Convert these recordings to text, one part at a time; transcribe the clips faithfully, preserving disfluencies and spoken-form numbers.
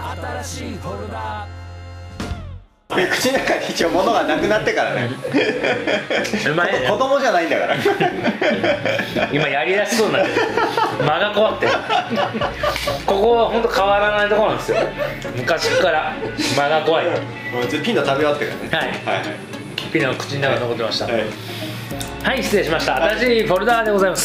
新しいフォルダ。 口の中に一応物がなくなってからねうまいね。 子供じゃないんだから今やりだしそうになってる。間が怖くて、ここは本当変わらないところなんですよ。昔から間が怖い。はい、 ピノ食べ終わってからね。 はいはい。ピノの口の中に残ってました。 はい、 はい、失礼しました。新しいフォルダーでございます。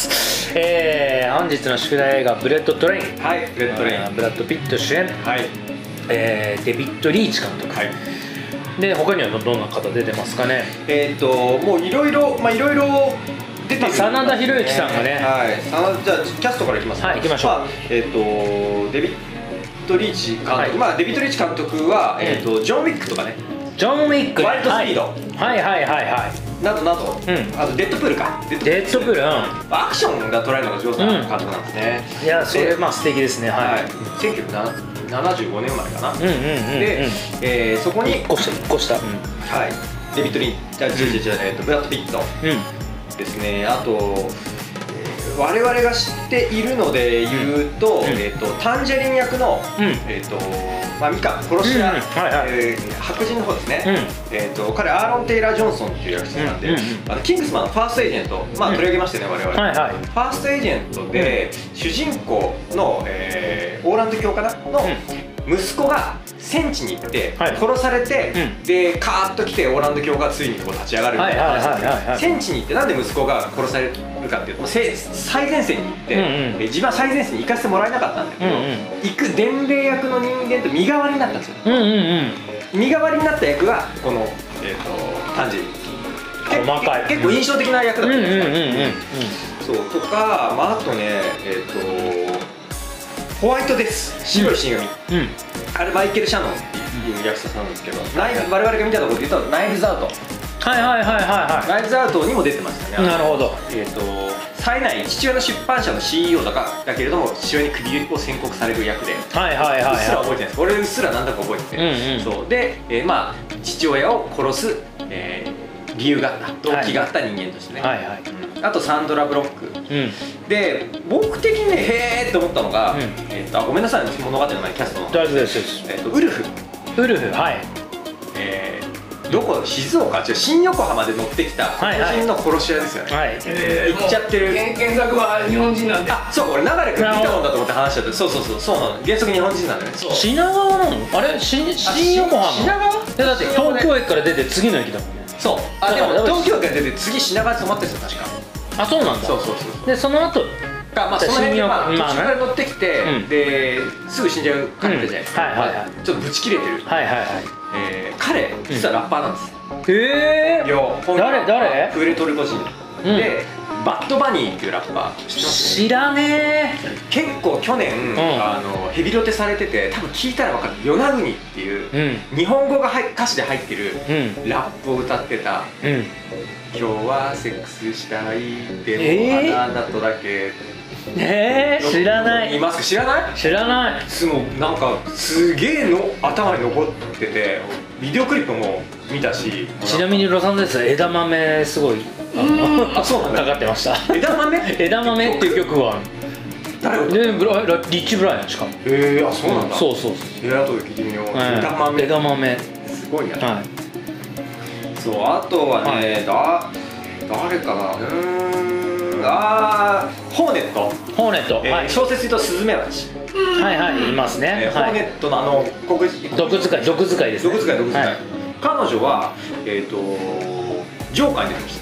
えー、本日の宿題映画ブレッドトレイン。 はい、ブレッドトレイン。 ブラッド・ピット主演。 はい。 えー、デビッド・リーチ監督。はい。で他にはどんな方出てますかね。 えっともういろいろまあいろいろ出てる、 真田広之さんがね。 はい。じゃあキャストからいきますか。 はい、いきましょう。まあ、 えっとデビッド・リーチ監督、はい、まあデビッド・リーチ監督は、えっとジョン・ウィックとかね。 ジョン・ウィック、 ワイルド・スピード、 はいはいはいはいなどなど、 うん、 あとデッドプールか。 デッドプール、うん、 アクションが捉えるのが上手な監督なんですね。 いやそれまあ素敵ですね。はい。 せんきゅうひゃくななじゅうごねん生まれかな。 うんうんうん。 で、えそこにいっこしたいっこした。はい。 デビッド・リーチ、じゃあじゃじゃえっとブラッド・ピットですね。あと我々が知っているので言うと、えっとタンジェリン役のえっとまあミカ殺し屋、白人の方ですね。えっと彼アーロン・テイラー・ジョンソンっていう役者なんで、あのキングスマンファーストエージェント、まあ取り上げましたね我々。ファーストエージェントで主人公のオーランド教かなの息子が戦地に行って殺されて、でカーッと来てオーランド教がついにこう立ち上がるみたいな話なんで、戦地に行ってなんで息子が殺されるかっていうと最前線に行って自分は最前線に行かせてもらえなかったんだけど、行く伝令役の人間と身代わりになったんですよ。身代わりになった役がこのタンジェリン。細かい結構印象的な役だったんですよ。そうとか、まああとねえっとホワイトデス、白い死神、あれマイケル・シャノンっていう役者さんなんですけど、我々が見たところで言うとナイルズアウト、はいはいはいはい、ナイルズアウトにも出てましたね。なるほど。えっと冴えない父親の出版社の シーイーオー だかだけれども父親に首を宣告される役で、はいはいはいうっすら覚えてないです。俺うっすらなんだか覚えてて、そうでまあ父親を殺す理由があった、動機があった人間としてね。あとサンドラ・ブロック、で僕的にねへーって思ったのが、えっとごめんなさい物語の前にキャストの大丈夫です。えっとウルフウルフ、はい、えどこ静岡違う新横浜で乗ってきた黒人の殺し屋ですよね。行っちゃってる。原作は日本人なんで。あ、そう、俺流れ君見たもんだと思って話しちゃって。そうそうそうそうなの、原則日本人なんだよね。品川なのあれ、新横浜。品川だって東京駅から出て次の駅だもんね。そう、あでも東京駅から出て次品川で止まってるんですよ確か。あ、そうなんだ。そうそうそう。でその後がまあその辺途中から乗ってきて、ですぐ死んじゃう彼じゃないですか。ちょっとブチ切れてる。はいはいはい。彼実はラッパーなんです。へえ。誰誰？プエルトリコ人でバッドバニーっていうラッパー知ってます？知らねえ。結構去年あのヘビロテされてて、多分聞いたら分かる与那国っていう日本語が歌詞で入ってるラップを歌ってた。今日はセックスしたいでもあなたとだけ。えー、知らない。いますか？知らない？知らない。もうなんかすげえの頭に残ってて、ビデオクリップも見たし。ちなみにロサンゼルス枝豆すごいあそうなんだかかってました。枝豆？枝豆っていう曲は誰が？でブラリッチ・ブライアンしかも。ええ、あそうなんだ。そうそうそう。えー、後で聞いてみよう。枝豆。枝豆すごいね。はい。そう、あとはね、だ誰かな。うーん。あー、ホーネット。ホーネット、小説言うとスズメバチ。はいはい、いますね。ホーネットのあの毒使い、毒使いですね。毒使い、毒使い。彼女はえっとジョーカーに出てました。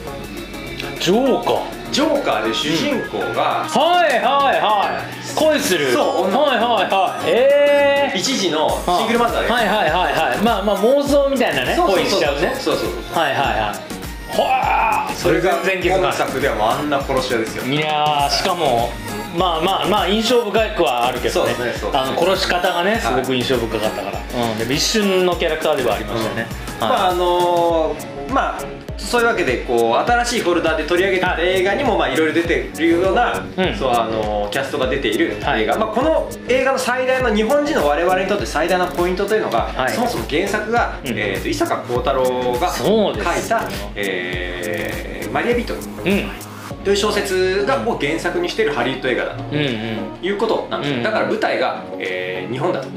ジョーカー。ジョーカーで主人公がはいはいはい恋する。そう、はいはいはい。ええ。一時のシングルマザーで。はいはいはいはい。まあまあ妄想みたいなね。恋しちゃうね。そうそうそう。はいはいはい。はあ、それが本作ではもうあんな殺し屋ですよ。いやー、しかもまあまあまあ印象深くはあるけどね、あの殺し方がねすごく印象深かったから、うん、でも一瞬のキャラクターではありましたよね。まああのまあそういうわけでこう新しいフォルダで取り上げてた映画にもいろいろ出てるような、そうあのキャストが出ている映画、まあこの映画の最大の日本人の我々にとって最大のポイントというのが、そもそも原作がえと伊坂幸太郎が書いたえマリア・ビトルという小説がを原作にしているハリウッド映画だということなんですよ。だから舞台が日本だと。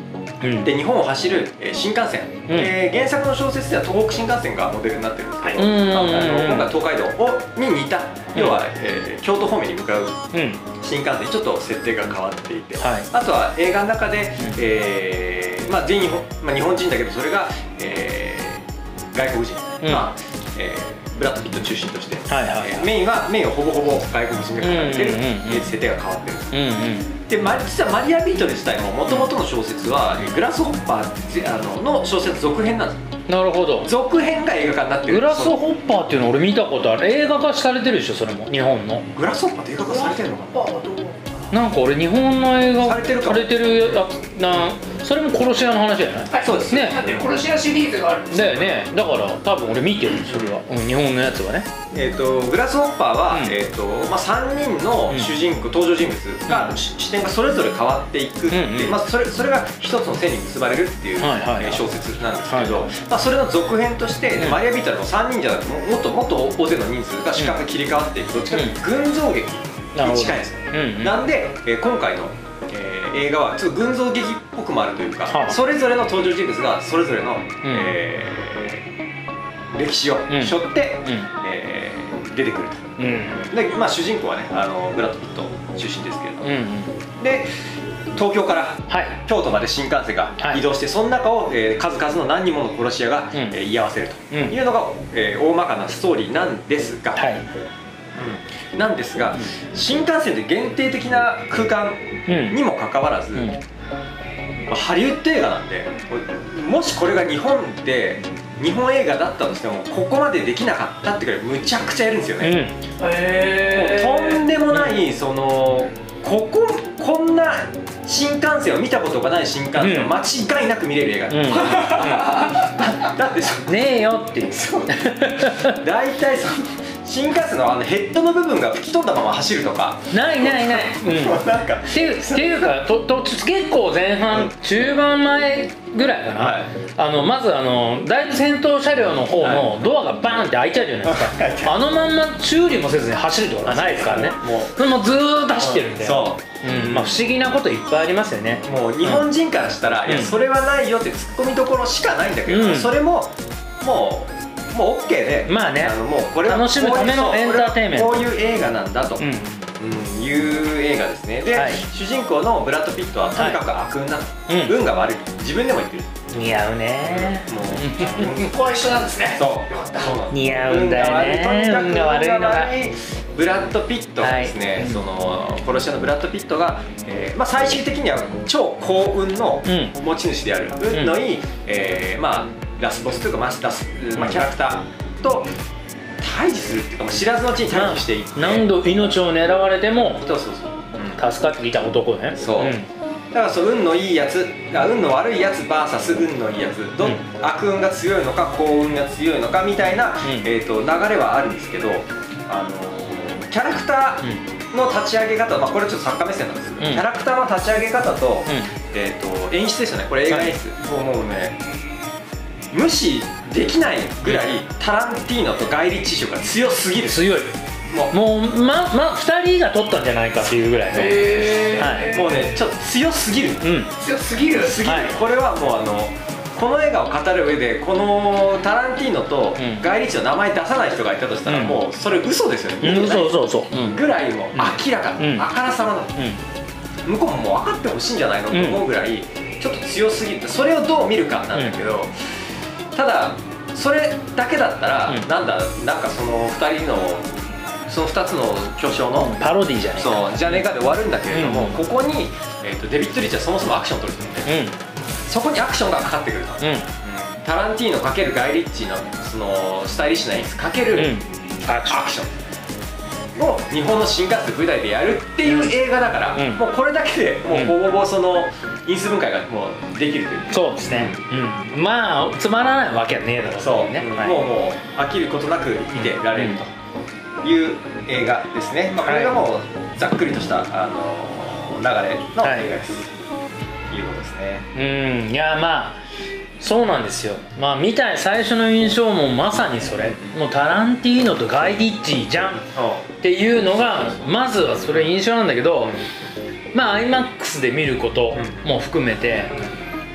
うん、で日本を走る、えー、新幹線、うん、えー、原作の小説では東北新幹線がモデルになってるんですけど、今回東海道をに似た、うん、要は、えー、京都方面に向かう新幹線、ちょっと設定が変わっていて、はい、あとは映画の中で、うん、えーまあ、全日本、まあ、日本人だけどそれが、えー、外国人、うん、まあえー、ブラッド・ピット中心として、メインはメインはほぼほぼ外国人が描かれてる、設定が変わってる、うんうん、で実はマリア・ビートル自体ももともとの小説はグラスホッパーあのの小説続編なんです。 なるほど。 続編が映画化になってる。 グラスホッパーっていうの俺見たことある。映画化されてるでしょそれも、日本の。 グラスホッパーって映画化されてるのかな。なんか俺日本の映画されてるされてるやつな。それも殺し屋の話じゃない？ はい、そうですね。だって殺し屋シリーズがあるんですよ。 だよね。だから多分俺見てるそれは、うん、日本のやつはね。 えーとグラスホッパーは、うん、えーとまあ、さんにんの主人公、うん、登場人物が、うん、視点がそれぞれ変わっていくって、うんうん、まあ、それそれが一つの線に結ばれるっていう、はいはいはい、小説なんですけど、はい、まあ、それの続編として、うん、マリア・ビートルのさんにんじゃなくてもっともっと大勢の人数が主観が切り替わっていく、どっちかというと群像劇に近いんですよ、うんうん、なんで、えー、今回のえー、映画はちょっと群像劇っぽくもあるというか、はあ、それぞれの登場人物がそれぞれの、うん、えー、歴史を背負って、うん、えー、出てくると、うん、で、まあ、主人公はねあのブラッド・ピット中心ですけれども、うんうん、で東京から京都まで新幹線が移動して、はい、その中を、えー、数々の何人もの殺し屋が、うん、えー、居合わせるというのが、えー、大まかなストーリーなんですが、はい、うん、なんですが、うん、新幹線で限定的な空間にもかかわらず、うん、まあ、ハリウッド映画なんで、もしこれが日本で日本映画だったとしてもここまでできなかったってくらいむちゃくちゃやるんですよね、うん、へー、もうとんでもない、そのこここんな新幹線を見たことがない新幹線を間違いなく見れる映画、うんうん、だってねえよっていう大体その新幹線のあのヘッドの部分が吹き飛んだまま走るとかないないない、うん、なんかっていうっていうかとと結構前半、うん、中盤前ぐらいかな、はい、あのまずあのだいぶ先頭車両の方のドアがバーンって開いちゃうじゃないですか、はい、あのまんま修理もせずに走るとかないですからね、もうもうずーっと走ってるんで、そう、うん、まあ、不思議なこといっぱいありますよね。 もう日本人からしたら、うん、いやそれはないよってツッコミどころしかないんだけど、うん、それももうもう OK で、 まあね、 あのもうこれは楽しむためのエンターテインメント、 こういう映画なんだと、うんうん、いう映画ですね。で、はい、主人公のブラッド・ピットはとにかく悪運なの、はい、運が悪い、自分でも言ってる。 似合うね、もうここは一緒なんですね。 そう似合うんだよね、運が悪いのがブラッド・ピットがですね、はい、その殺し屋のブラッド・ピットが、えーまあ、最終的には超幸運の持ち主である、うん、運のいい、えー、まあラスボスというか、まあラスまあ、キャラクターと対峙するっていうか、もう知らずのうちに対峙していって、 何度命を狙われてもそうそうそう、 うん、助かってきた男ね。 そう、うん、だからそう運のいいやつ、運の悪いやつ ブイエス 運のいいやつ、ど、うん、悪運が強いのか幸運が強いのかみたいな、うん、えーと流れはあるんですけど、あのー、キャラクターの立ち上げ方、まあ、これちょっと作家目線なんですけど、うん、キャラクターの立ち上げ方と、うん、えーと演出ですよね、これ映画演出、はい、もうね無視できないぐらいタランティーノとガイ・リッチー賞が強すぎる。 強い、もうもうままふたりが取ったんじゃないかっていうぐらいの、 へー、はい、もうねちょっと強すぎる、うん、 強すぎるすぎる、はい、これはもうあのこの映画を語る上でこのタランティーノとガイ・リッチーの名前出さない人がいたとしたら、うん、もうそれ嘘ですよね、 うん、そうそうそう、 ぐらいも明らか、うん、あからさまなの、うん、向こうももう分かってほしいんじゃないのと思うぐらいちょっと強すぎる。それをどう見るかなんだけど、うん、ただそれだけだったら、うん、なんだなんかそのふたりのそのふたつの巨匠のパロディじゃねえかそうじゃねえかで終わるんだけれども、うん、ここに、えーと、デビッド・リーチはそもそもアクションを取るんですよね、うん、そこにアクションがかかってくると、うんうん、タランティーノ×ガイ・リッチーのそのスタイリッシュな演出×る、うん、アクションを日本の新幹線舞台でやるっていう映画だから、うん、もうこれだけでもうほぼほぼその因数分解がもうできるという、 そうですね、うん、まあつまらないわけはねえだろうそうね、はい、もうもう飽きることなく見てられるという映画ですね、まあ、これがもうざっくりとしたあの流れの映画です、はい、いうことですね。 うん、いやまあそうなんですよ、まあ見た最初の印象もまさにそれ、もうタランティーノとガイ・リッチーじゃんっていうのがまずはそれ印象なんだけど、まあ アイマックス で見ることも含めて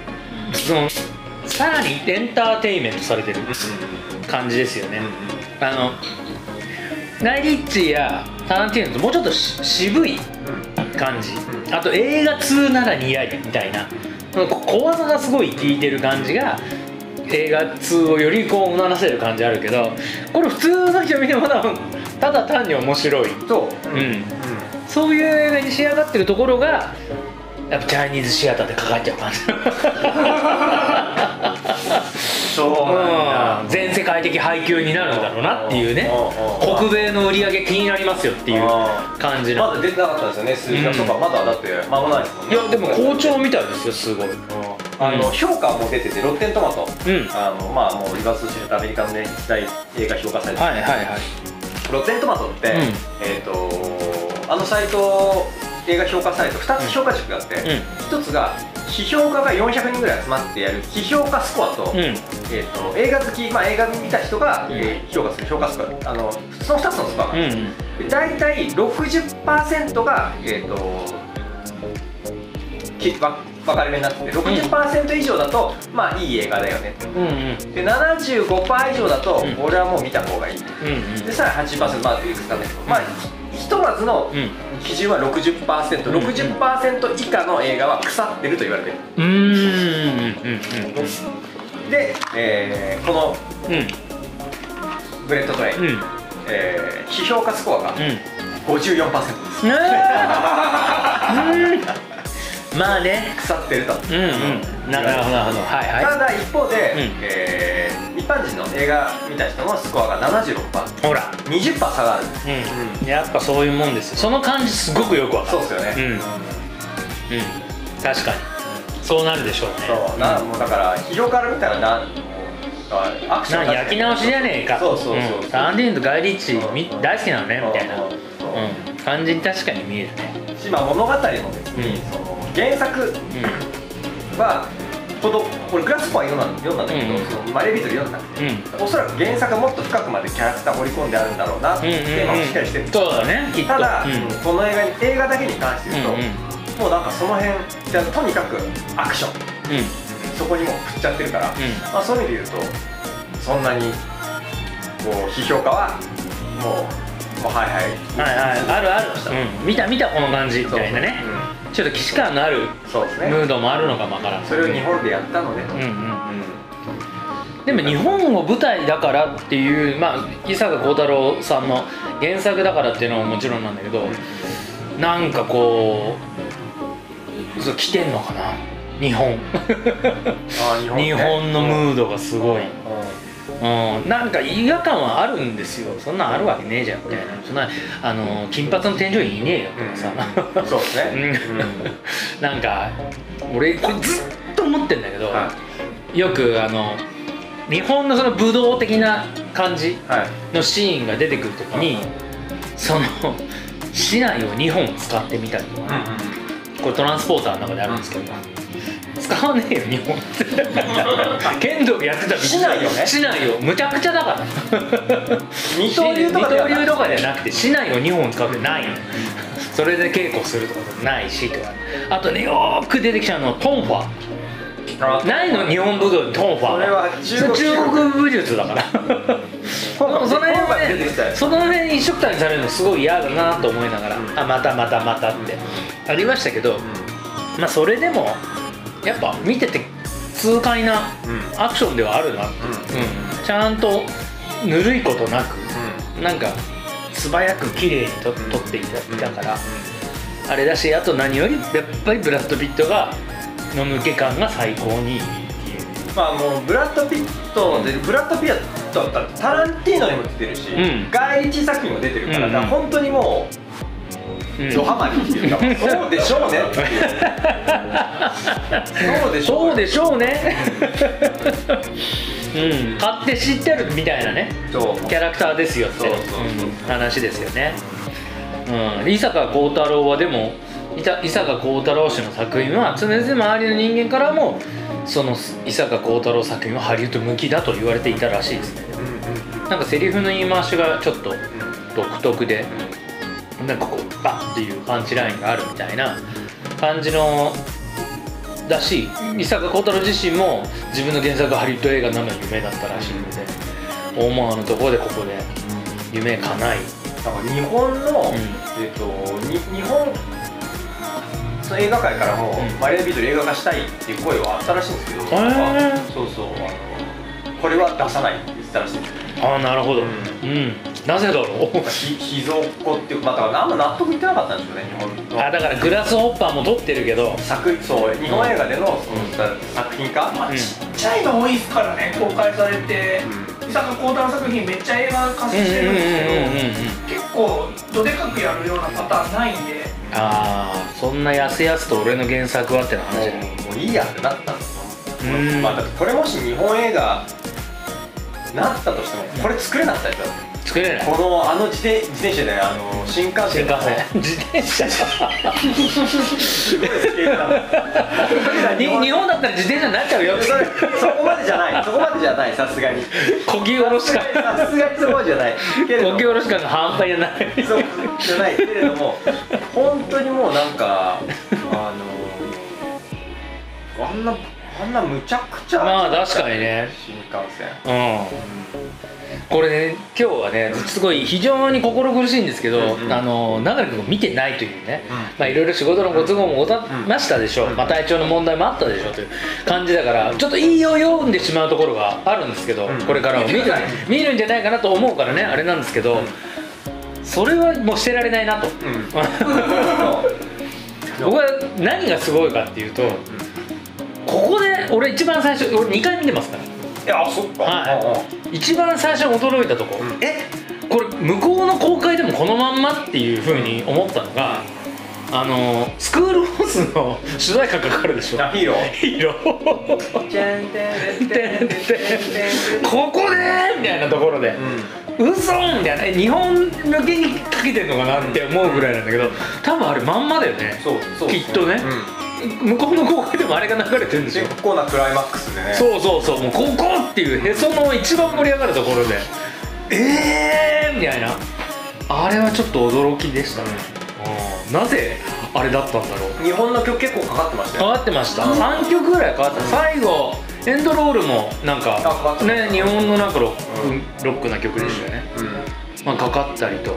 そのさらにエンターテインメントされてる感じですよね。あのガイ・リッチーやタランティーノともうちょっと渋い感じ、あと映画通なら似合いみたいな小技がすごい効いてる感じが映画通をよりこううならせる感じあるけど、これ普通の人見てもただ単に面白い、 そう、 うんうん、そういう映画に仕上がってるところがやっぱチャイニーズシアターでかかっちゃう感じそうなんだ、 うん、全世界的配給になるんだろうなっていうね、北米の売り上げ気になりますよっていう感じの。 まだ出てなかったんですよね、数字が。そうか、まだだって間もないですもんね。 いやでも好調みたいですよ、すごい。 あの評価も出てて、ロッテントマト、 うん、 あのまあもうリバースしてるアメリカのね大映画評価サイト、 はいはいはい、 ロッテントマトって、うん、えっとあのサイト映画評価サイトふたつ評価軸があって、うん、ひとつが批評家がよんひゃくにんぐらい集まってやる批評価スコアと、うん、えー、と映画好き、まあ、映画見た人が、うん、えー、評価する評価スコア、あのそのふたつのスコアがあるんです、うん、大体 ろくじゅっパーセント が、えー、ときわ分かれ目になってて ろくじゅっパーセント 以上だと、うん、まあいい映画だよねって、うんうん、で ななじゅうごパーセント 以上だと、うん、俺はもう見た方がいい、うんうん、でさらに はちじゅっパーセント まあいくつかね、うん、まあひとまずの基準は ろくじゅっパーセント、ろくじゅっパーセント 以下の映画は腐ってると言われてる。うーん、で、えー、この、うん、ブレッドトレイン、うん、えー、批評家スコアが ごじゅうよんパーセント です、うん、まあね、腐ってると。うんうん、なるほどなるほど、はいはい。ただ一方で、うん、えー、一般人の映画見た人のスコアが ななじゅうろくパーセント、ほら にじゅっパーセント 差がある、うん、やっぱそういうもんですよ。その感じすごくよくわかる。そうですよね、うん、うん、確かにそうなるでしょうね。そうな、もうだから批評から見たらなアクション焼き直しじゃねえか、そうそうそう、うん、タランティーノとガイ・リッチー大好きなのねみたいな、うん、感じに確かに見えるね。し、まあ、物語も別に、うん、その原作はほど、これグラスコア読んだ読んだんだけど、うん、そのマレービートル読んだんだけど、うん、おそらく原作はもっと深くまでキャラクターを織り込んであるんだろうなっていうテーマをしっかりしてるんです。そうだね、きっと。ただ、うん、この映画に映画だけに関して言うと、うんうん、もうなんかその辺じゃとにかくアクション、うん、そこにもう振っちゃってるから、うん、まあ、そういう意味で言うとそんなにこう批評家はもうもうはいはいはいはい、あるある、うん、見た見たこの感じみたいなね、うん、ちょっと既視感のあるムードもあるのかもわからん。それを日本でやったのでと、うんうんうん、でも日本を舞台だからっていう、まあ伊坂幸太郎さんの原作だからっていうのももちろんなんだけど、なんかこうそう来てんのかな日本あ日本、ね、日本のムードがすごい、うん、なんか違和感はあるんですよ。そんなんあるわけねえじゃんみたいな、そんなあの金髪の添乗員いねえよとかさ、うん、そうですね、うん、なんか俺これずっと思ってんだけど、はい、よくあの日本のその武道的な感じのシーンが出てくるときに、はい、その市内をにほん使ってみたりとか、うんうん、これトランスポーターの中であるんですけど、使わねえよ日本って剣道やってたらしないよね、しないよ、むちゃくちゃだから二刀流とかではなくて市内をにほん使うってないの、うん、それで稽古するとかないしとか、あとねよーく出てきちゃうのはトンファーないの日本武道にトンファー、それは中国武術だからその辺はね、その辺一緒くたにされるのすごい嫌だなと思いながら、うん、あまたまたまたってありましたけど、うん、まあそれでもやっぱ見てて痛快なアクションではあるな、うんうん、ちゃんとぬるいことなく、うん、なんか素早く綺麗にと撮っていたから、うん、あれだし、あと何よりやっぱりブラッド・ピットがの抜け感が最高にいいっていう。まあもうブラッド・ピットで、ブラッド・ピットだったらタランティーノにも出てるし、うん、ガイ・リッチー作品も出てるから、うん、だから本当にもうドハマりっていうか、そうでしょうねっていうそうでしょうね、そうでしょうねうん、買って知ってるみたいなねキャラクターですよって話ですよね。うん、伊坂幸太郎はでも伊坂幸太郎氏の作品は常々周りの人間からもその伊坂幸太郎作品はハリウッド向きだと言われていたらしいですね。なんかセリフの言い回しがちょっと独特で、なんかこうバッっていうパンチラインがあるみたいな感じのだし、伊坂幸太郎自身も自分の原作がハリウッド映画になるのが夢だったらしいので、大間のところでここで夢叶い、 なんか日本の、うん、えっとに日本その映画界からも、うん、マリア・ビートル映画化したいっていう声はあったらしいんですけど、そうそう、あのこれは出さないって言ってたらしいんですよ。 ああ、なるほど、うん、うん、なぜだろう。 秘蔵っ子っていうか、まあ、だからあんま納得いってなかったんですよね、日本の。 あ、だからグラスホッパーも撮ってるけど、 作そう日本映画での、その、うん、作品化、 まあ、ちっちゃいの多いですからね、公開されて、うん、伊坂幸太郎作品めっちゃ映画化してるんですけど、結構どでかくやるようなパターンないんで。 ああ、そんなやすやすと俺の原作はっての話じゃない。 もういいやってなったんですよ。まあ、だってこれもし日本映画なったとしてもこれ作れなかったですよ。 作れない。 このあの自転自転車であの新幹線新幹線自転車すごいスケールだ日本だったら自転車になっちゃうよ。 それそこまでじゃないそこまでじゃないさすがにこぎ下ろし感さすがにそこまでじゃないけれども、 こぎ下ろし感が半端じゃないそうじゃないけれども、本当にもうなんかあのあんなあんなむちゃくちゃ、 まあ確かにね、 新幹線、 うん、これね、今日はねすごい非常に心苦しいんですけど、うんうん、あの流君が見てないというね、うん、まあいろいろ仕事のご都合もございましたでしょう、うん、まあ、体調の問題もあったでしょうという感じだから、ちょっと言いを読んでしまうところがあるんですけど、うん、これからも見る見るんじゃないかなと思うからね、あれなんですけど、うん、それはもうしてられないなと、うん、僕は何がすごいかっていうと、ここで俺一番最初、俺にかい見てますから。 いや、そっか、 はい、一番最初に驚いたとこ、うん、えこれ向こうの公開でもこのまんまっていうふうに思ったのが、あのスクールホースの主題歌がかかるでしょ。 ヒーローヒーローここでみたいなところで、うん、嘘みたいな、日本向けにかけてるのかなって思うぐらいなんだけど、多分あれまんまだよね、 そうそうきっとね、うん、向こうの公開でもあれが流れてるんですよ。 結構なクライマックスでね。 そうそうそう、もうここっていうへその一番盛り上がるところで、えーみたいな、あれはちょっと驚きでしたね、うん、なぜあれだったんだろう。 日本の曲結構かかってましたよ。 かかってました、うん、さんきょくぐらいかかった、うん、最後エンドロールもなんかね、日本のなんかロック、うん、ロックな曲でしたよね、うん、まあ、かかったりと、うん、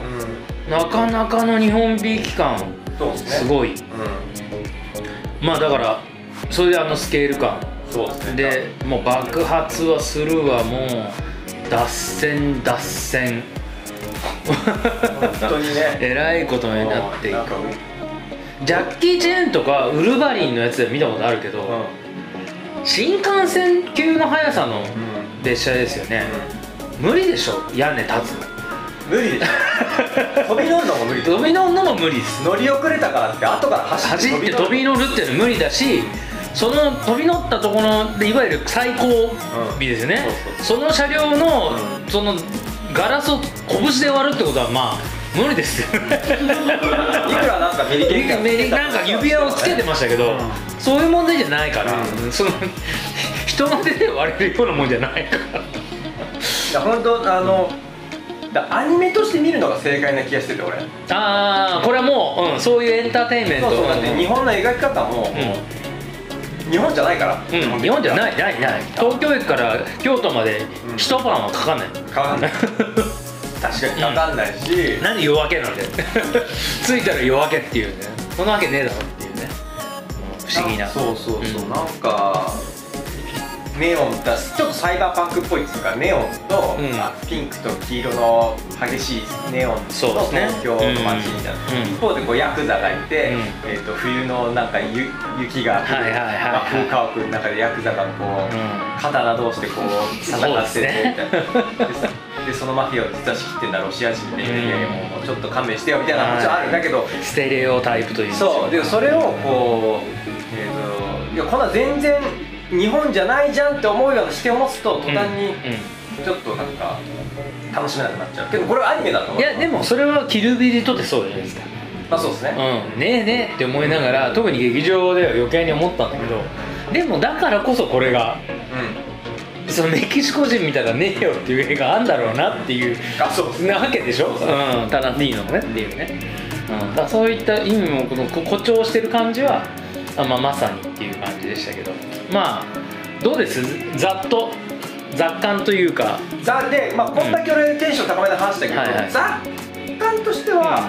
なかなかの日本美期間、 そうですね、 すごい、うん、まあだからそれであのスケール感、 そうですね、 でもう爆発はするわ、もう脱線脱線本当にねえらいことになっていく。ジャッキー・チェーンとかウルヴァリンのやつで見たことあるけど、うん、新幹線級の速さの列車ですよね、うん、無理でしょ、屋根立つの無理でしょ飛び乗るのも無理飛び乗るのも無理です。 乗り遅れたからって後から走って飛び乗るっていうの無理だし、その飛び乗ったところでいわゆる最後尾ですよね、うん、そうそう、その車両の、うん、そのガラスを拳で割るってことはまあ無理ですよいくらなんかメリケンなんか指輪をつけてましたけど、うん、そういう問題じゃないから、うん、その人の手で割れるようなもんじゃないからいや本当あの、だアニメとして見るのが正解な気がしてて、俺。 ああ、これはもう、うん、そういうエンターテインメント。 そうそう、だって日本の描き方も、うん、日本じゃないから、 うん、日本じゃないないない東京駅から京都まで一晩はかかんない、 かかんない確かにかかんないし、 うん、何夜明けなんで着いたら夜明けっていうね、そんなわけねえだろっていうね、不思議な。 そうそうそう、うん、なんかネオンだ、ちょっとサイバーパンクっぽいっていうか、ネオンと、うん、ピンクと黄色の激しいネオンの東京の街みたいな、うん、一方でこうヤクザがいて、うん、えー、と冬のなんかゆ雪が降る風家屋の中でヤクザがこう、うん、刀同士でこう戦っててみたいな。でそのマフィアを実は仕切ってんだロシア人で、いやいやもうちょっと勘弁してよみたいな話はあるんだけど、 ステレオタイプという、 そうでそれをこう、えー、といやこんな全然日本じゃないじゃんって思うような視点を持つと途端にちょっとなんか楽しめなくなっちゃうけど、これはアニメだと思う。 いやでもそれはキルビリとってそうじゃないですか。 まあそうですね、 うん、ねえねえって思いながら、特に劇場では余計に思ったんだけど、でもだからこそこれが、うん、そのメキシコ人見たらねえよっていう映画あんだろうなっていうなわけでしょ、うん、タランティーノのねっていうね、うん、だそういった意味もこの誇張してる感じは、あ、まあ、まさにっていう感じじでしたけど、まあどうです、ざっと雑感というか。 ざで、まあ、こんだけ俺テンション高めで話したけど、 はいはい、 雑感としては、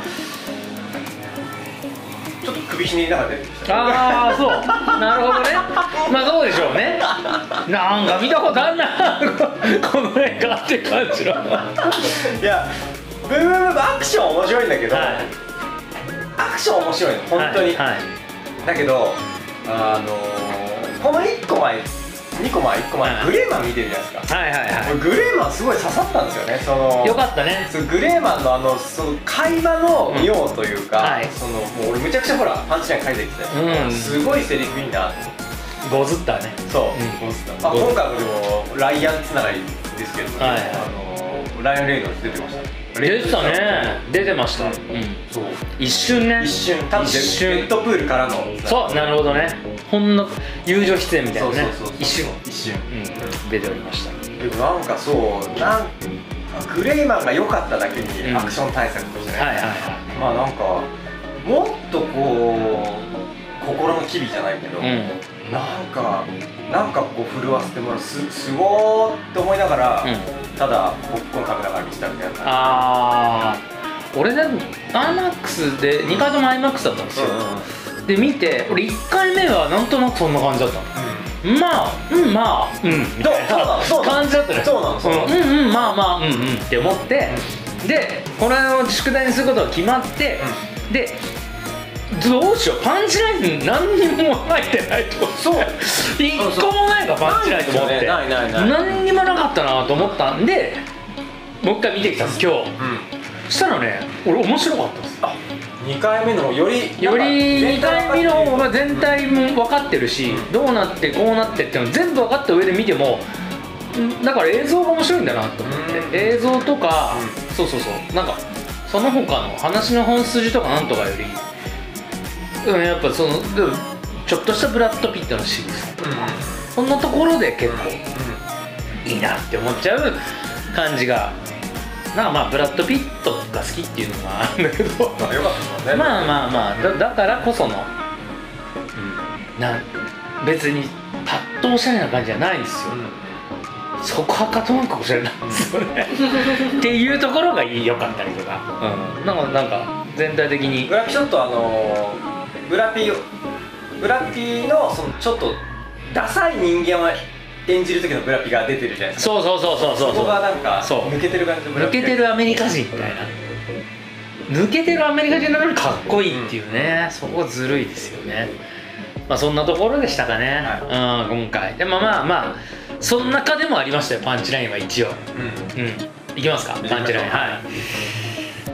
うん、ちょっと首ひねりながら出てきた。 ああそう、なるほどね。まあそうでしょうね。なんか見たことあんなこの映画って感じの。 いやブームブームアクション面白いんだけど、はい、アクション面白いの本当に、はいはい、だけどあのー、このいっこまえにこまえいっこまえ、はい、グレーマン見てるじゃないですか。はいはいはい、グレーマンすごい刺さったんですよね。そのよかったね。 そのグレーマンのあのその会話の妙というか、うん、はい、そのもう俺めちゃくちゃほらパンチライン書いてきて、うん、すごいセリフいいなってゴズったね。 そう、うん、ゴズった、まあ、今回もでもライアンつながりですけど、ね、はい、あのライアン・レイノルズ出てましたね。 出てたね、出てました、うん、そう一瞬ね、 一瞬、多分レッドプールからの、 そう、なるほどね、ほんの友情出演みたいなね、一瞬一瞬、 うん、出ておりました。 でもなんかそうなんグレーマンが良かっただけにアクション対策としてね、まあなんかもっとこう心の機微じゃないけど、うん、なんかなんかこう震わせてもらう、すすごーって思いながら、うん、ただポップコーン食べながら見てたみたいな。ああ、俺ね アイマックス でにかいとも アイマックス だったんですよ、うん、で見て俺いっかいめはなんとなくそんな感じだったの、うん、まあうんまあうんみたいな感じだったね。 そうなのそうなの、 うんうんまあまあうんうんって思って、うん、でこれを宿題にすることが決まって、うん、でどうしよう、パンチライン何にも入ってないと。そう一個もないかパンチラインと思って、ないないない何にもなかったなと思ったんでもう一回見てきたんです今日、うん、そしたらね俺面白かったです。あ、 にかいめのよりよりにかいめの方が全体も分かってるし、うん、どうなってこうなってっていうの全部分かった上で見てもだから映像が面白いんだなと思って、うん、映像とか、うん、そうそうそうなんかその他の話の本筋とかなんとかよりうん、やっぱそのちょっとしたブラッド・ピットの仕草とか、うん、そんなところで結構、うん、いいなって思っちゃう感じがなんかまあブラッド・ピットが好きっていうのもあるんだけどよかったですね。まあまあまあ だ, だからこその、うん、な別にパッとおしゃれな感じじゃないんですよ、うん、そこはかとなくおしゃれなんですよねっていうところが良かったりとか、うん、なんかなんか全体的にブラピちょっとあのーブラピブラピのそのちょっとダサい人間を演じる時のブラピが出てるじゃないですか。 そうそうそうそうそう、 そこがなんか抜けてる感じのブラピ、抜けてるアメリカ人みたいな、抜けてるアメリカ人なのにかっこいいっていうね、うん、そこずるいですよね。まあそんなところでしたかね、はい、うん、今回でもまあまあその中でもありましたよパンチラインは一応、うん、うん、いきますかパンチライン、はい。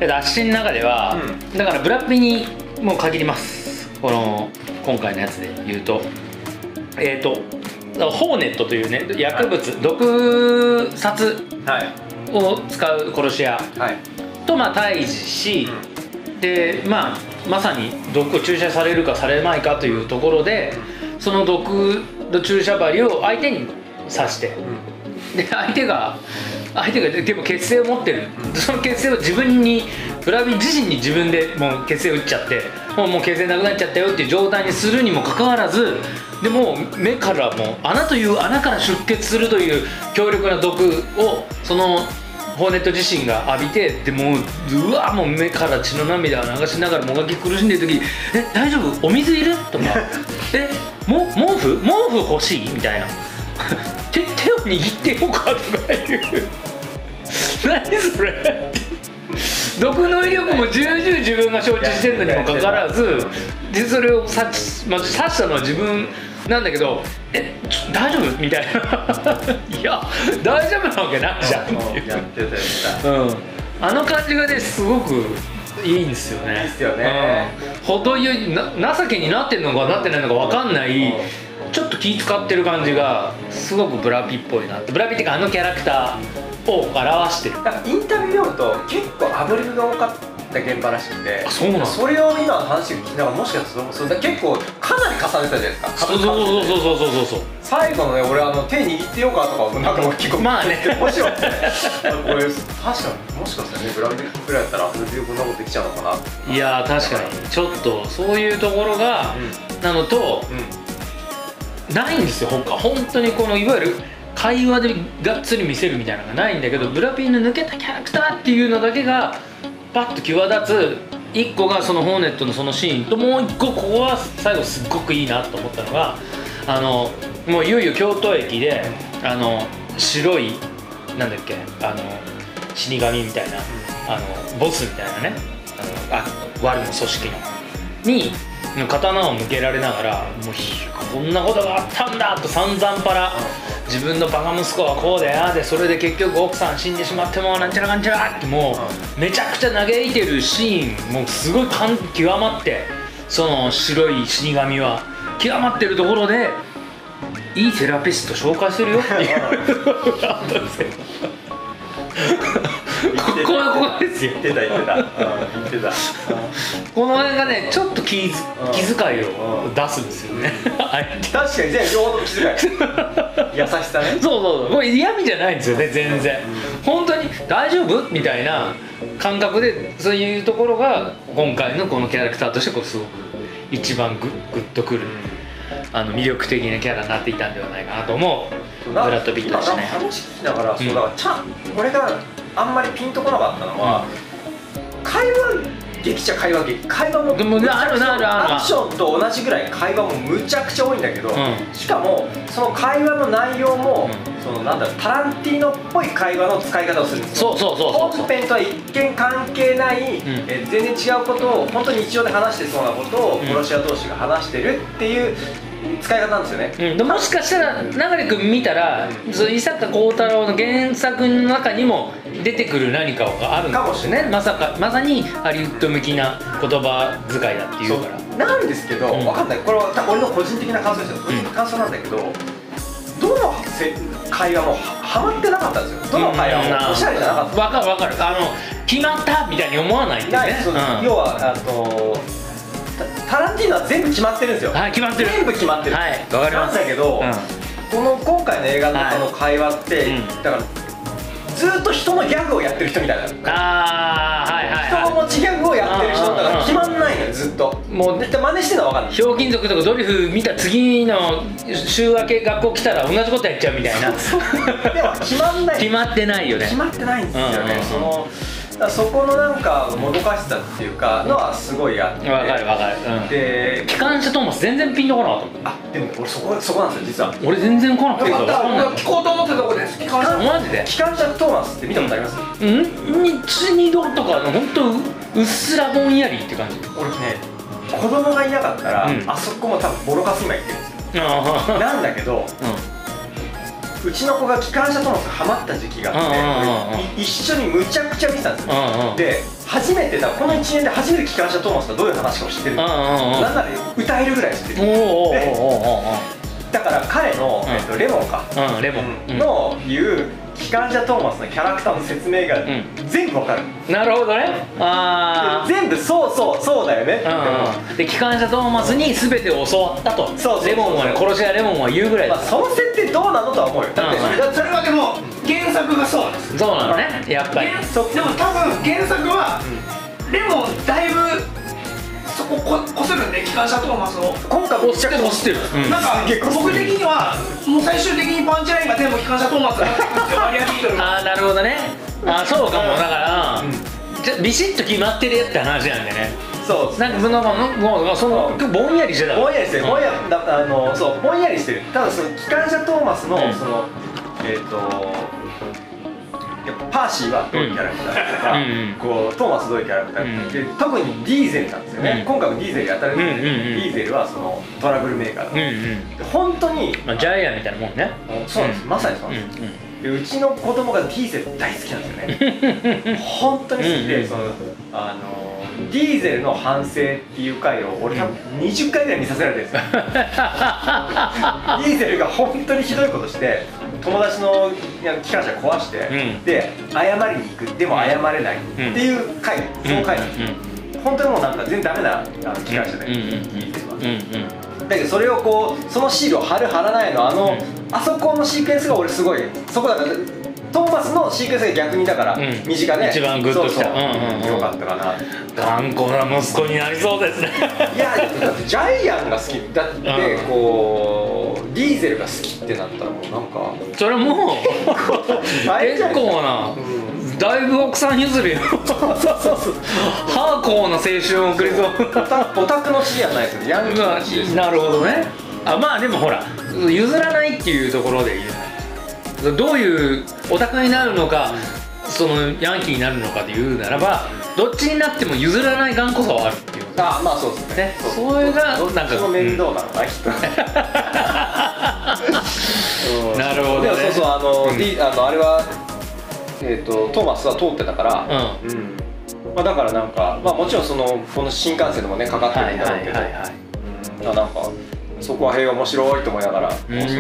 で、あっしの中では、うん、だからブラピにもう限ります。この今回のやつで言うとえっ、ー、とホーネットというね薬物、はい、毒殺を使う殺し屋とまあ対峙し、うん、でまあまさに毒を注射されるかされまいかというところで、うん、その毒の注射針を相手に刺して、うん、で相手が相手がでも血清を持ってる、うん、その血清を自分にブラビ自身に自分でもう血清を打っちゃってもうもう血清なくなっちゃったよっていう状態にするにもかかわらずでも目からもう穴という穴から出血するという強力な毒をそのホーネット自身が浴びてでもううわもう目から血の涙を流しながらもがき苦しんでる時「え大丈夫お水いる?」とか「えも毛布毛布欲しい?」みたいな手手を握ってようかとかいう何それ毒の威力も重々自分が承知してるのにもかかわらずでそれを刺し、まあ、刺したのは自分なんだけど「え大丈夫?」みたいな「いや大丈夫なわけないじゃん」っていうやってたやってた、うん、あの感じがねすごくいいんですよね。いいですよね、うん、程よいな情けになってるのかなってないのか分かんない、うん、ちょっと気使ってる感じがすごくブラピっぽいなってブラピっていうかあのキャラクターを表してる。 なんかインタビュー読むと結構アドリブが多かった現場らしくて、 あ、そうなん、 それを今の話を聞きながらもしかしたらそれ結構かなり重ねたじゃないですか。 そうそうそうそうそうそうそう。 最後のね俺あの手握ってようかとかなんか結構まあね面白くてこれ確かにもしかしたらねブラピぐらいやったらアドリブでこんなことできちゃうのかな。 いや確かにちょっとそういうところが、うん、なのと、うんないんですよ他本当にこのいわゆる会話でがっつり見せるみたいなのがないんだけど、ブラピの抜けたキャラクターっていうのだけがパッと際立つ。いっこがそのホーネットのそのシーンと、もういっこここは最後すっごくいいなと思ったのが、あのもういよいよ京都駅であの白いなんだっけあの死神みたいなあのボスみたいなね、あのあ悪の組織のに刀を向けられながら、もうこんなことがあったんだと散々パラ、自分のバカ息子はこうでああで、それで結局奥さん死んでしまってもなんちゃらかんちゃらって、もうめちゃくちゃ嘆いてるシーン、もうすごい感極まって、その白い死神は極まってるところでいいセラピスト紹介するよっていうのがあったんですよ。ここはここですよ。 言ってた言ってた、うん、言ってた。 この辺がねちょっと気づ気遣いを出すんですよね。 確かに全両方とも気遣い優しさね。 そうそうそう、これ嫌味じゃないんですよね全然。本当に大丈夫みたいな感覚で、そういうところが今回のこのキャラクターとしてこうすごく一番グッグッとくる、あの魅力的なキャラになっていたんではないかなと思うブラッド・ピットでしたね。 話聞きながら、そうだからちゃん俺があんまりピンとこなかったのは、うん、会話劇じゃ会話劇、会話もでもあるなるあるアクションと同じぐらい会話もむちゃくちゃ多いんだけど、うん、しかもその会話の内容も、うん、そのなんだろう、タランティーノっぽい会話の使い方をするんですよ。 そうそうそうそう、 本編とは一見関係ない、うん、え全然違うことを本当に日常で話してそうなことを殺し屋同士が話してるっていう使い方なんですよね。 うん、でもしかしたら流君見たら、うん、その伊坂幸太郎の原作の中にも出てくる何かがあるんですよね。まさかまさにハリウッド向きな言葉遣いだっていうから。 なんですけど、うん、分かんない、これは俺の個人的な感想ですよ。個人的な感想なんだけど、うん、どの会話もはまってなかったんですよ。どの会話もおしゃれじゃなかった。 分かる分かる、あの決まったみたいに思わないってね。 うん、要はあのタランティーノは全部決まってるんですよ。 はい、決まってる。 全部決まってる。 はい、わかります。 なんだけど、うん、この今回の映画のこの会話って、はい、だからずっと人のギャグをやってる人みたいな。 ああ、はいはい、はい。 人の持ちギャグをやってる人だから決まんないのよ、ずっと。もう絶対真似してるのは分かんない。 ひょうきん族とかドリフ見た次の週明け学校来たら同じことやっちゃうみたいな。 でも決まんない。 決まってないよね。 決まってないんですよね。そのそこのなんかもどかしさっていうかのはすごいあって。 わかるわかる、うん、で機関車トーマス全然ピンとこなかったもん。 あ、でも俺そこそこなんですよ実は。 俺全然来なくてよかった。俺聞こうと思ってたとこです。機関車マジで機関車トーマスって見たことあります？ うん、一二度とか本当うっすらぼんやりって感じ。 俺ね、子供がいなかったら、うん、あそこも多分ボロカス今言ってるんですよ。なんだけど、うん、うちの子が機関車トーマスハマった時期があって、一緒にむちゃくちゃ見てたんですよ。で初めてだ、このいちねんで初めて機関車トーマスがどういう話かを知ってる。なんなら歌えるぐらい知ってる。だから彼の、えっと、レモンか、 うん、レモンの言う機関車トーマスのキャラクターの説明が全部わかる。 なるほどね。あ全部そうそうそうだよね。 で機関車トーマスに全てを教わったと。レモンはね、殺し屋レモンは言うぐらいだ。 その設定どうなのとは思うよ。だってそれはでも原作がそうなんです。 そうなのね、やっぱり。 でも多分原作はレモンだいぶそこここするんで、機関車トーマスを今回も知ってる知ってる。 なんか僕的にはもう最終的にパンチラインが全部機関車トーマスになってくるんですよ。マリア・ビートルが。 ああ、なるほどね。ああ、そうかも。だからビシッと決まってるやつって話なんでね。 そうなんかもうそのぼんやりしてた。 ぼんやりしてる。ぼんやりだあのそうぼんやりしてる。ただその機関車トーマスのそのえっとパーシーはどういうキャラクターとか、こうトーマスどういうキャラクターで、特にディーゼルなんですよね。今回もディーゼルやったらディーゼルはそのトラブルメーカーだ。本当にジャイアンみたいなもんね。 そうなんです、まさにそうなんです。でうちの子供がディーゼル大好きなんですよね。本当に好きで、そのあのディーゼルの反省っていう回を俺多分にじゅっかいぐらい見させられてるんですよ。ディーゼルが本当にひどいことして友達の機関車壊して、うん、で謝りに行く、でも謝れないっていう回、うん、その回なんですよ。うん、本当にもうなんか全然ダメなあの機関車で、ディーゼルは。だけどそれをこうそのシールを貼る貼らないのあの、うん、あそこのシークエンスが俺すごいそこだからトーマスのシークエンスが逆にだから身近で、 一番グッときた。 よかったかな。 頑固な息子になりそうですね。 いやだってジャイアンが好きだって、こうディーゼルが好きってなったらもうなんかそれもう結構な、うん、だいぶ奥さん譲りよハーコーな青春を送りそうオタクの地じゃないですよね、ヤンキーの地です。 なるほどね。あ、まあでもほら譲らないっていうところで言う、どういうオタクになるのか、そのヤンキーになるのかで言うならば、どっちになっても譲らない頑固さはあるっていう。 ああ、まあそうですね。 それがなんか面倒なのかな、きっと。 なるほどね。 そうそう、あのあのあれはえっとトーマスは通ってたから、うん。まあだからなんか、まあもちろんそのこの新幹線でもねかかってるんだろうけど、なんかそこは平和面白いと思いながら、そうそう。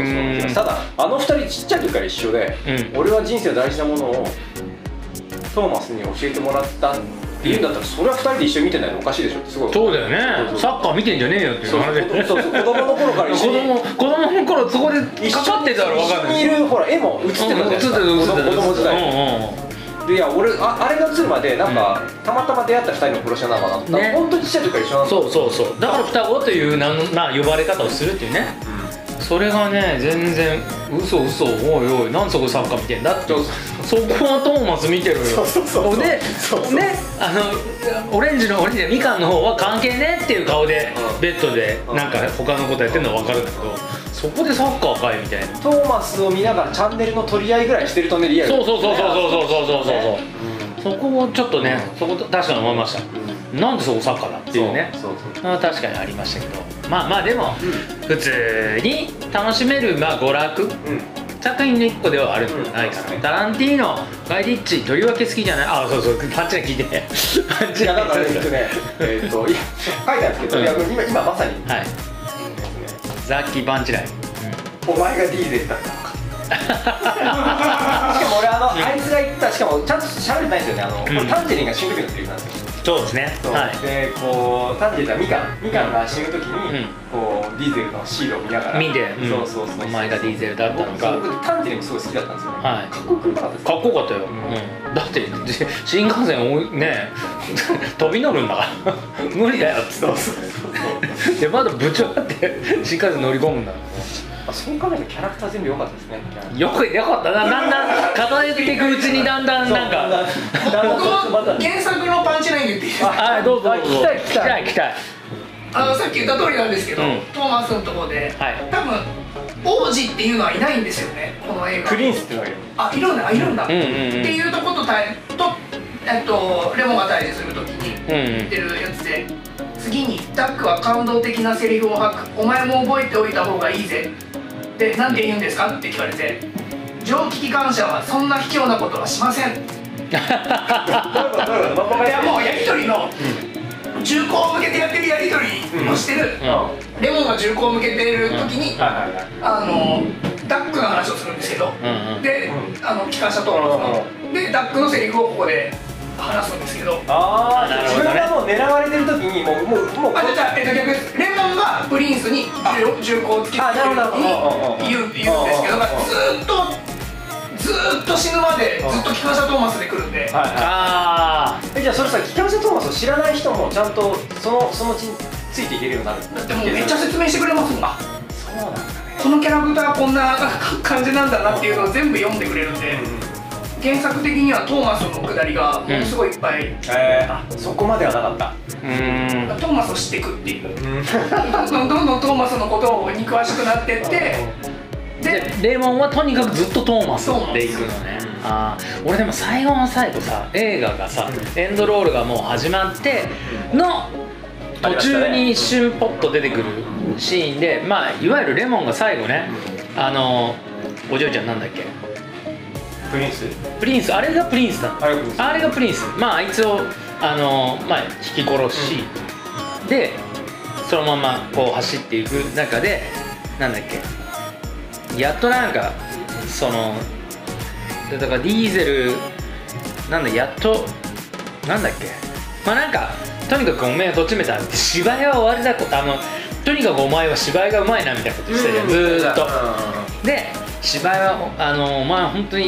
ただあの二人ちっちゃい時から一緒で、俺は人生の大事なものをトーマスに教えてもらったっていうんだったら、それはふたりで一緒に見てないのおかしいでしょってすごい。 そうだよね。サッカー見てんじゃねえよっていう話で、 そうそう、子供の頃から一緒に子供の頃そこでかかってたら分かんない。 一緒にいるほら絵も写ってたじゃないですか、子供時代で。いや俺 あ, あれが映るまでなんか、うん、たまたま出会ったふたりの殺し屋なのかなって、ね、本当にちっちゃい時から一緒なんだ。 そうそうそう、だから双子というなな呼ばれ方をするっていうね、うん、それがね全然嘘嘘、おいおいなんでそこサッカー見てんだって、そこはトーマス見てるよ。そうそうそうでね、あのオレンジのオレンジのみかんの方は関係ねっていう顔で、うん、ベッドでなんか他のことやってるのは分かるんだけど、そこでサッカーかいみたいな。 トーマスを見ながらチャンネルの取り合いぐらいしてるとね、リアル。 そうそうそうそうそうそうそうそうそう、そこをちょっとね、そこ確かに思いました。なんでそこサッカーだっていうね。そうそう、確かにありましたけど、まあまあでも普通に楽しめるまあ娯楽作品の一個ではあるんじゃないかな。タランティーノ、ガイ・リッチとりわけ好きじゃない。あ、そうそう、パンチラ聞いてね。パンチラなんかね、えっと書いてあるんですけど、今今まさに。はい。 ザッキー・パンチライ、 お前がディーゼルだったのか。しかも俺あの、うん、あいつが言った、しかもちゃんと喋れてないんですよね、あの、うん、タンジェリンが死ぬ時のセリフなんですよ。 そうですね。 はい、でこうタンジェリンはミカンミカンが死ぬ時に、うん、こうディーゼルのシールを見ながら見て、 うん、そうそうそう、 お前がディーゼルだったのか。 僕タンジェリンもすごい好きだったんですよね。はい、かっこよかったです。 かっこよかったよ、うん、だって新幹線をね飛び乗るんだから無理だよっつって。そうそうそうでまだ部長だって新幹線乗り込むんだから。 そう考えるとキャラクター全部良かったですね。 よく良かったな。だんだん偏っていくうちにだんだんなんか僕も原作のパンチライン言っていいですか。 はい、どうぞどうぞ。聞きたい聞きたい聞きたい。 あのさっき言った通りなんですけど、うん、トーマスのところで、はい、多分王子っていうのはいないんですよね、この映画。 プリンスっていうのがいる。 あ、いるんだ、いるんだ、うんうんうん、っていうとことと、えっと、レモンが対峙するときに言ってるやつで、うんうん、次にダックは感動的なセリフを吐く、お前も覚えておいた方がいいぜで、なんて言うんですかって聞かれて、蒸気機関車はそんな卑怯なことはしません。いやもうやり取りの、銃口を向けてやってるやり取りをしてる、うん、レモンが銃口を向けてる時に、あのダックの話をするんですけど、うんうん、で、あの機関車通るのでダックのセリフをここで話すんですけど、 ああ、自分がもう狙われてる時にもうもうもうあ、じゃあ、えっと、逆です。レモンがプリンスに銃口をつけてる時に言う言うんですけど、ずっとずっと死ぬまでずっと機関車トーマスで来るんで。 ああ、じゃあそれさ、機関車トーマスを知らない人もちゃんとそのそのうちについていけるようになる。 だってもうめっちゃ説明してくれますもん。あ、 そうなんだね。 このキャラクターはこんな感じなんだなっていうのを全部読んでくれるんで、原作的にはトーマスのくだりがものすごいいっぱい、うん、 えー、あ、そこまではなかった。 うーん、 トーマスを知っていくっていう、どんどんどんどんトーマスのことに詳しくなってって、 でレモンはとにかくずっとトーマスでいくのね。あ、俺でも最後の最後さ、映画がさ、エンドロールがもう始まっての途中に一瞬ポッと出てくるシーンで、まあいわゆるレモンが最後ね、あのお嬢ちゃんなんだっけ、 プリンスプリンス、あれがプリンスだ。あれがプリンス。まああいつをあの、まあ、引き殺し、うん、でそのままこう走っていく中で、なんだっけ、やっとなんかそのだからディーゼルなんだ、やっとなんだっけ、まあなんかとにかくお前をとっちめたって、芝居は終わりだと、あのとにかくお前は芝居がうまいなみたいなこと言ってたじゃん、ずーっと。で芝居はあのお前は本当に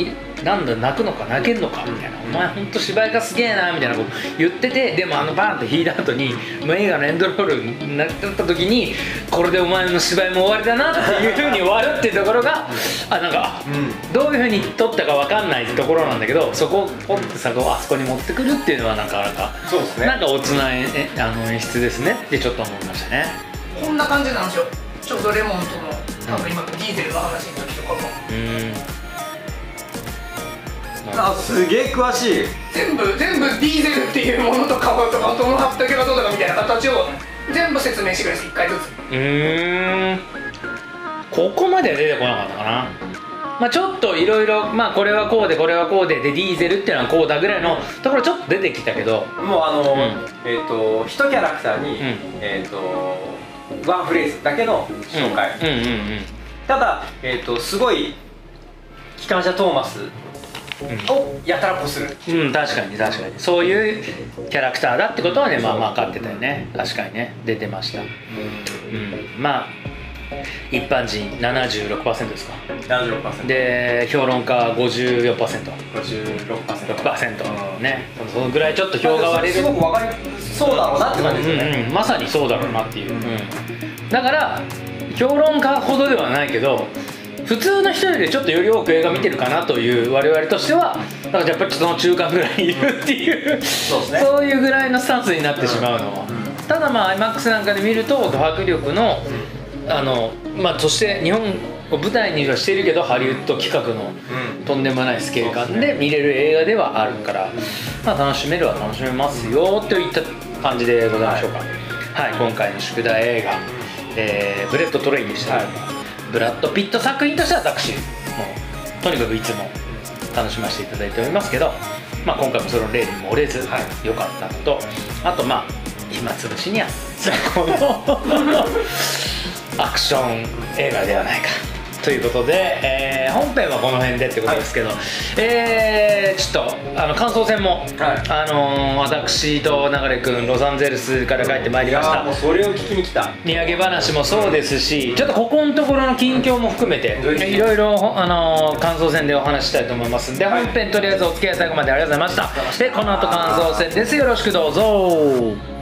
なんだ泣くのか泣けんのかみたいな、お前ほんと芝居がすげえなみたいなこと言ってて、でもあのバーンって引いた後にもう映画のエンドロールになった時にこれでお前の芝居も終わりだなっていう風に終わるっていうところがあなんか、うん、どういう風に撮ったか分かんないところなんだけど、そこをポンってさあそこに持ってくるっていうのはなんかなんかそうですね、 なんかおつなえあの演出ですねってちょっと思いましたね。 こんな感じなんですよ。ちょうどレモンとの多分今ディーゼルの話の時とかも、 うん、あすげえ詳しい。 全部全部ディーゼルっていうものとかとか音の畑がどうとかみたいな形を全部説明してくれるんです、いっかいずつ。 うーんここまでは出てこなかったかな。まあちょっといろいろまあこれはこうでこれはこうででディーゼルっていうのはこうだぐらいのところちょっと出てきたけど、 もうあの、 うん、 えっと一キャラクターに、うん、えっとワンフレーズだけの紹介、うんうんうんうん、ただ、えー、とすごい機関車トーマスをやたらこする、 うん、確かに確かにそういうキャラクターだってことはね、まあまあ分かってたよね。確かにね出てました、うん、まあ一般人 ななじゅうろくパーセント ですか。 ななじゅうろくパーセントで評論家 ごじゅうよんパーセントごじゅうろくパーセントろくパーセント、うん、ねそのぐらいちょっと票が割れる。 すごく分かりそうだろうなって感じですよね、 うんうん、まさにそうだろうなっていう、うんうん、だから評論家ほどではないけど普通の人よりちょっとより多く映画見てるかなという我々としてはだからやっぱりその中間ぐらいにいるっていうそうですね、そういうぐらいのスタンスになってしまうのは、うんうん、ただまあ アイマックス なんかで見るとド迫力の、うん、あのまあそして日本を舞台にはしているけどハリウッド企画のとんでもないスケール感で見れる映画ではあるから、まあ、楽しめるは楽しめますよといった感じでございましょうか。はい、はい、今回の宿題映画、えー、ブレッドトレインでした、はい、ブラッド・ピット作品としては私もうとにかくいつも楽しませていただいておりますけど、まあ、今回もその例にも漏れず良かったのと、あとまあ暇つぶしにはこのアクション映画ではないかということで、えー、本編はこの辺でってことですけど、はい、えー、ちょっとあの感想戦も、はい、あのー、私と流君ロサンゼルスから帰ってまいりました。 もうそれを聞きに来た土産話もそうですし、ちょっとここのところの近況も含めていろいろ、あのー、感想戦でお話したいと思いますんで、はい、本編とりあえずお付き合い最後までありがとうございました。でこの後感想戦です。よろしくどうぞ。